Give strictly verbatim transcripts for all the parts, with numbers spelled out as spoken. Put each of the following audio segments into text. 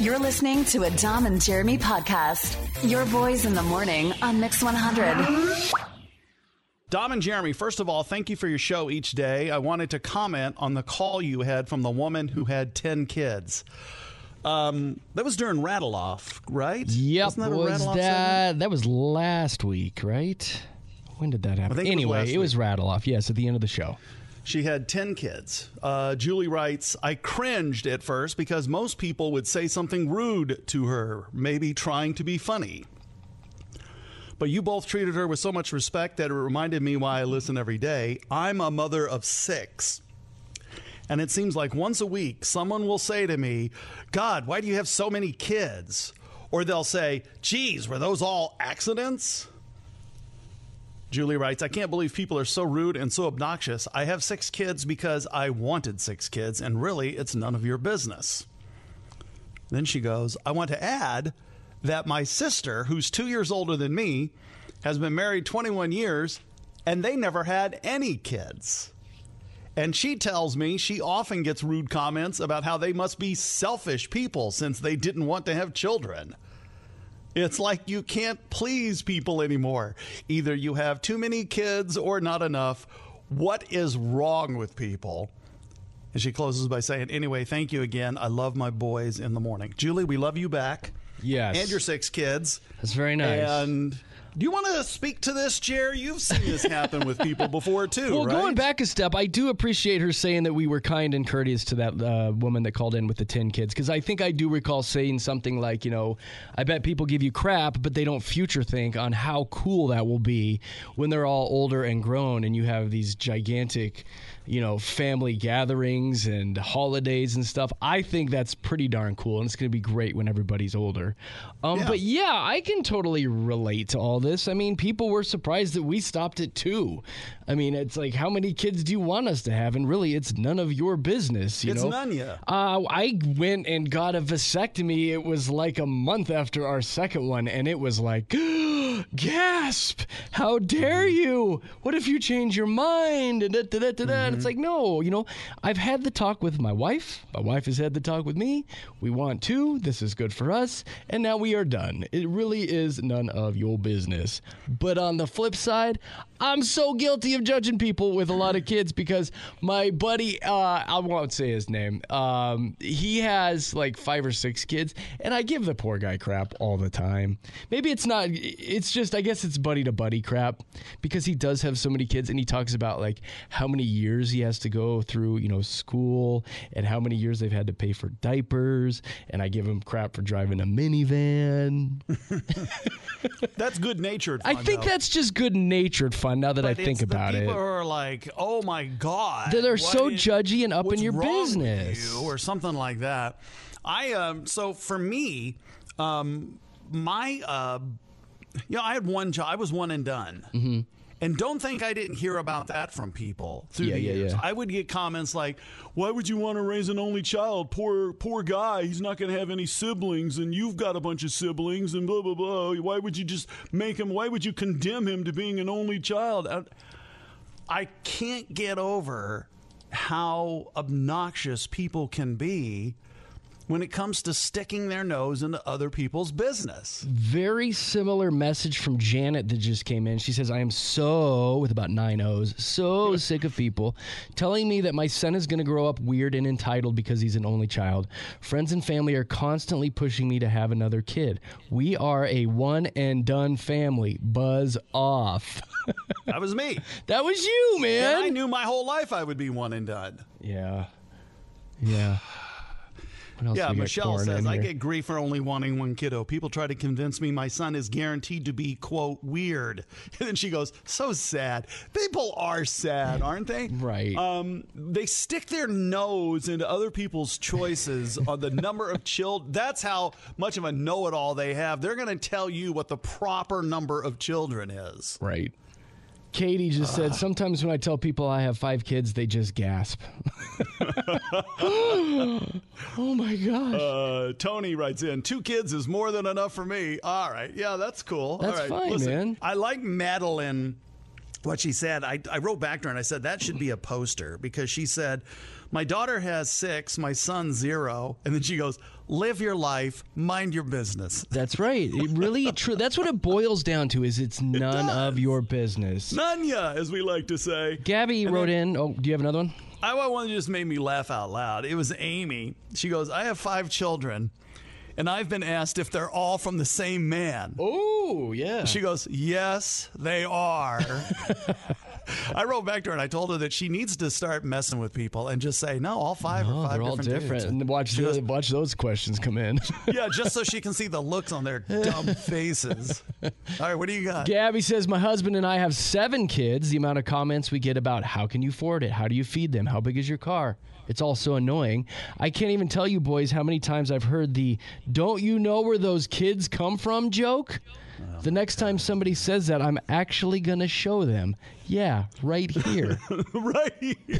You're listening to a Dom and Jeremy podcast. Your boys in the morning on Mix one hundred. Dom and Jeremy, first of all, thank you for your show each day. I wanted to comment on the call you had from the woman who had ten kids. Um, that was during Rattle Off, right? Yep. Wasn't that a was Rattle Off that, segment? that was last week, right? When did that happen? I think it was anyway, last it was week. Rattle Off, yes, at the end of the show. She had ten kids. Uh, Julie writes, I cringed at first because most people would say something rude to her, maybe trying to be funny. But you both treated her with so much respect that it reminded me why I listen every day. I'm a mother of six. And it seems like once a week, someone will say to me, God, why do you have so many kids? Or they'll say, geez, were those all accidents? Julie writes, I can't believe people are so rude and so obnoxious. I have six kids because I wanted six kids, and really, it's none of your business. Then she goes, I want to add that my sister, who's two years older than me, has been married twenty-one years, and they never had any kids. And she tells me she often gets rude comments about how they must be selfish people since they didn't want to have children. It's like you can't please people anymore. Either you have too many kids or not enough. What is wrong with people? And she closes by saying, anyway, thank you again. I love my boys in the morning. Julie, we love you back. Yes. And your six kids. That's very nice. And do you want to speak to this, Jer? You've seen this happen with people before, too, Well, right? going back a step, I do appreciate her saying that we were kind and courteous to that uh, woman that called in with the ten kids, because I think I do recall saying something like, you know, I bet people give you crap, but they don't future think on how cool that will be when they're all older and grown and you have these gigantic, you know, family gatherings and holidays and stuff. I think that's pretty darn cool, and it's going to be great when everybody's older. Um, Yeah. But yeah, I can totally relate to all this. I mean, people were surprised that we stopped at two. I mean, it's like, how many kids do you want us to have? And really, it's none of your business. You It's know? none, yeah. Uh, I went and got a vasectomy. It was like a month after our second one, and it was like, gasp! How dare you? What if you change your mind? And da, da, da, da, da. And it's like, no, you know, I've had the talk with my wife. My wife has had the talk with me. We want two. This is good for us. And now we are done. It really is none of your business. But on the flip side, I'm so guilty of judging people with a lot of kids because my buddy, uh, I won't say his name, um, he has like five or six kids, and I give the poor guy crap all the time. Maybe it's not, it's just, I guess it's buddy to buddy crap because he does have so many kids, and he talks about like how many years he has to go through, you know, school and how many years they've had to pay for diapers, and I give him crap for driving a minivan. That's good-natured I fun, think though. that's just good-natured fun now that I But think it's about the it. people who are like, oh my God. That they're what so is- judgy and up in what's your wrong with business. you, or something like that. I um so for me, um my uh you know, I had one job. I was one and done. Mm-hmm. And don't think I didn't hear about that from people through Yeah, the yeah, years. yeah. I would get comments like, why would you want to raise an only child? Poor poor guy. He's not going to have any siblings, and you've got a bunch of siblings, and blah, blah, blah. Why would you just make him, why would you condemn him to being an only child? I, I can't get over how obnoxious people can be when it comes to sticking their nose into other people's business. Very similar message from Janet that just came in. She says, I am so, with about nine O's, so sick of people telling me that my son is going to grow up weird and entitled because he's an only child. Friends and family are constantly pushing me to have another kid. We are a one and done family. Buzz off. That was me. That was you, man. And I knew my whole life I would be one and done. Yeah. Yeah. What else Yeah, we got Michelle pouring says, in I here? get grief for only wanting one kiddo. People try to convince me my son is guaranteed to be, quote, weird. And then she goes, so sad. People are sad, aren't they? Right. Um, they stick their nose into other people's choices on the number of children. That's how much of a know-it-all they have. They're going to tell you what the proper number of children is. Right. Katie just said, sometimes when I tell people I have five kids, they just gasp. Oh, my gosh. Uh, Tony writes in, two kids is more than enough for me. All right. Yeah, that's cool. That's All right. fine, Listen, man. I like Madeline, what she said. I, I wrote back to her and I said, that should be a poster because she said, My daughter has six, my son zero. And then she goes, live your life, mind your business. That's right. It really, true. That's what it boils down to. Is it's none it of your business. None ya, as we like to say. Gabby and wrote then, in. Oh, do you have another one? I want one that just made me laugh out loud. It was Amy. She goes, I have five children, and I've been asked if they're all from the same man. Oh, yeah. She goes, yes, they are. I wrote back to her and I told her that she needs to start messing with people and just say, no, all five no, are five they're all different, different. dudes. And watch, the, goes, watch those questions come in. yeah, just so she can see the looks on their dumb faces. All right, what do you got? Gabby says, my husband and I have seven kids. The amount of comments we get about how can you afford it? How do you feed them? How big is your car? It's all so annoying. I can't even tell you boys how many times I've heard the don't you know where those kids come from joke. Oh, the next time somebody says that, I'm actually going to show them. Yeah, right here. right here.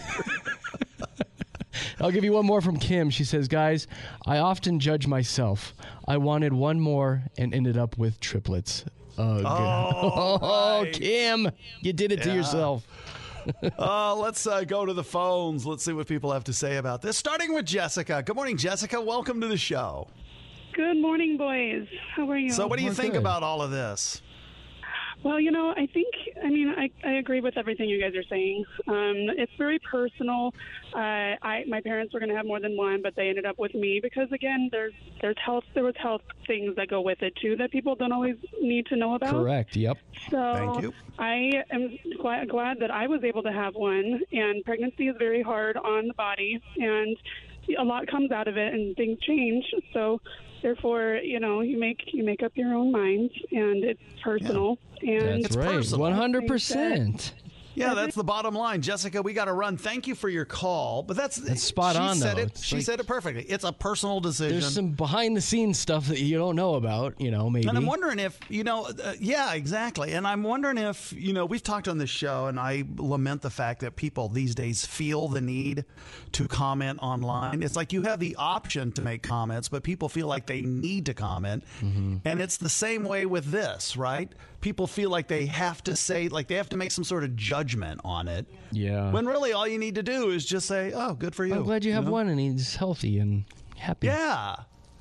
I'll give you one more from Kim. She says, guys, I often judge myself. I wanted one more and ended up with triplets. Ugh. Oh, oh right. Kim, you did it yeah. to yourself. uh, let's uh, go to the phones. Let's see what people have to say about this. Starting with Jessica. Good morning, Jessica. Welcome to the show. Good morning, boys. How are you? So what do you We're think good. about all of this? Well, you know, I think, I mean, I, I agree with everything you guys are saying. Um, it's very personal. Uh, I my parents were going to have more than one, but they ended up with me because, again, there's there's health there was health things that go with it too that people don't always need to know about. Correct. Yep. So Thank you. I am glad, glad that I was able to have one. And pregnancy is very hard on the body, and a lot comes out of it, and things change. So therefore, you know, you make you make up your own mind, and it's personal. And That's right. personal. one hundred percent. Yeah, that's the bottom line. Jessica, we got to run. Thank you for your call. But that's, That's spot she on, said though. It, It's she like- said it perfectly. It's a personal decision. There's some behind-the-scenes stuff that you don't know about, you know, maybe. And I'm wondering if, you know, uh, yeah, exactly. And I'm wondering if, you know, we've talked on this show, and I lament the fact that people these days feel the need to comment online. It's like you have the option to make comments, but people feel like they need to comment. Mm-hmm. And it's the same way with this, right? People feel like they have to say, like they have to make some sort of judgment on it. Yeah. When really all you need to do is just say, oh, good for you. I'm glad you have know? one and he's healthy and happy. Yeah.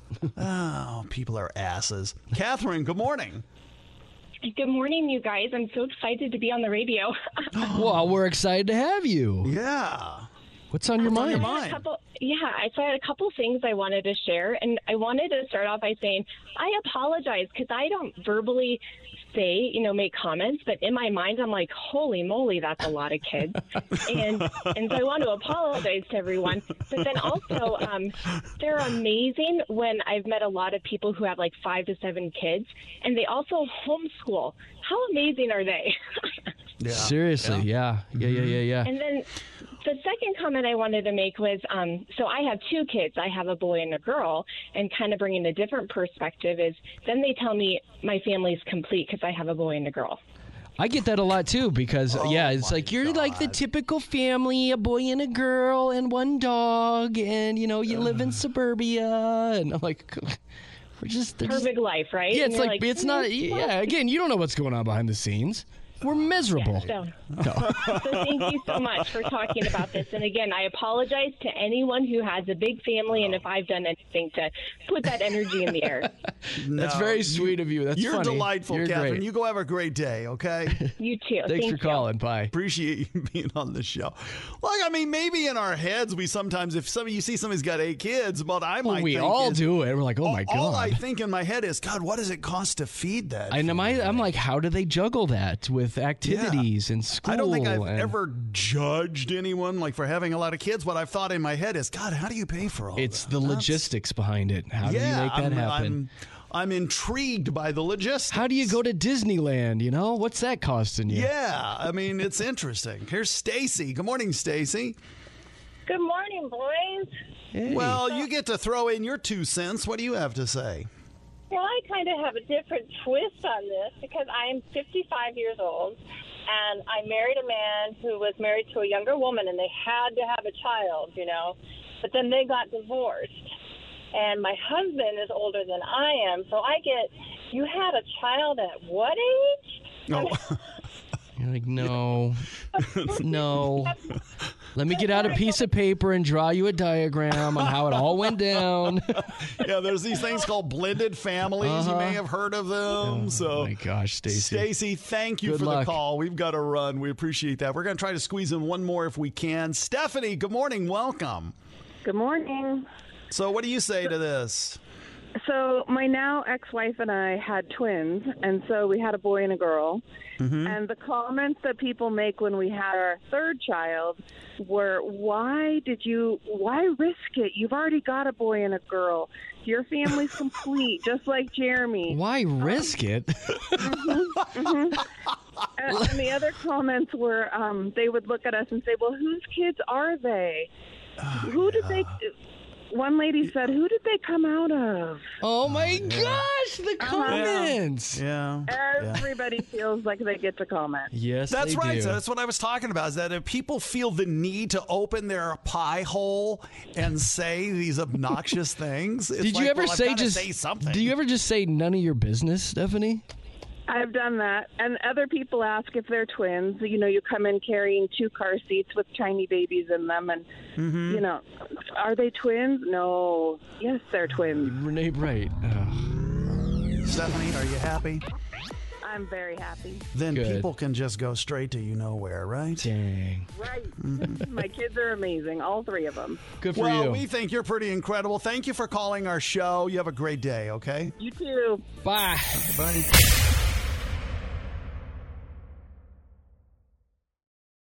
Oh, people are asses. Catherine, good morning. Good morning, you guys. I'm so excited to be on the radio. Well, we're excited to have you. Yeah. What's on your What's on your mind? mind? A couple, yeah, I so I had a couple things I wanted to share, and I wanted to start off by saying I apologize because I don't verbally say, you know, make comments, but in my mind I'm like, holy moly, that's a lot of kids, and and so I want to apologize to everyone. But then also, um, they're amazing when I've met a lot of people who have like five to seven kids, and they also homeschool. How amazing are they? Yeah. Seriously, yeah. Yeah, yeah, yeah, yeah. And then the second comment I wanted to make was, um, so I have two kids. I have a boy and a girl, and kind of bringing a different perspective is then they tell me my family's complete because I have a boy and a girl. I get that a lot too because, Oh, yeah, it's my like you're like the God. typical family, a boy and a girl and one dog, and, you know, you live in suburbia. And I'm like, we're just, they're just Perfect life, right? yeah, And it's you're like, it's not, yeah, again, you don't know what's going on behind the scenes. We're miserable. So, No. so thank you so much for talking about this. And again, I apologize to anyone who has a big family, and if I've done anything to put that energy in the air. That's No, very you- sweet of you. That's You're funny. delightful, You're Catherine. great. You go have a great day, okay? You too. Thanks Thank for calling. Bye. Appreciate you being on the show. Like, I mean, maybe in our heads, we sometimes, if some you see somebody's got eight kids, but I might we think all is- do it. We're like, oh my all, all I God. think in my head is, God, what does it cost to feed that? And am I, I'm like, how do they juggle that with activities and school? I don't think I've and ever judged anyone like for having a lot of kids. What I've thought in my head is, God, how do you pay for all It's that? the That's- logistics behind it. How do yeah, you make that I'm, happen? I'm, I'm intrigued by the logistics. How do you go to Disneyland? You know, what's that costing you? Yeah, I mean, it's interesting. Here's Stacy. Good morning, Stacy. Good morning, boys. Hey. Well, you get to throw in your two cents. What do you have to say? Well, I kind of have a different twist on this because I'm fifty-five years old, and I married a man who was married to a younger woman, and they had to have a child, you know, but then they got divorced. And my husband is older than I am, so I get, you had a child at what age? Oh, You're like, no, no. Let me get out a piece of paper and draw you a diagram on how it all went down. Yeah, there's these things called blended families. Uh-huh. You may have heard of them. Oh, so, my gosh, Stacy. Stacy, thank you Good for luck. the call. We've got to run. We appreciate that. We're going to try to squeeze in one more if we can. Stephanie, good morning. Welcome. Good morning. So what do you say to this? So my now ex-wife and I had twins, and so we had a boy and a girl. Mm-hmm. And the comments that people make when we had our third child were, why did you, why risk it? You've already got a boy and a girl. Your family's complete, just like Jeremy. Why risk it? Mm-hmm, mm-hmm. And, and the other comments were, um, they would look at us and say, well, whose kids are they? Oh, Who did yeah. they... One lady said, who did they come out of? Oh, my gosh, the comments. Yeah. yeah. Everybody feels like they get to comment. Yes, That's they right. do. So that's what I was talking about, is that if people feel the need to open their pie hole and say these obnoxious things, it's Did you like, ever well, I've say gotta just say something? Do you ever just say none of your business, Stephanie? I've done that. And other people ask if they're twins. You know, you come in carrying two car seats with tiny babies in them. And, Mm-hmm. you know, are they twins? No. Yes, they're twins. Renee, right. Ugh. Stephanie, are you happy? I'm very happy. Then Good. people can just go straight to you know where, right? Dang. Right. My kids are amazing, all three of them. Good for Well, you. we think you're pretty incredible. Thank you for calling our show. You have a great day, okay? You too. Bye. Bye.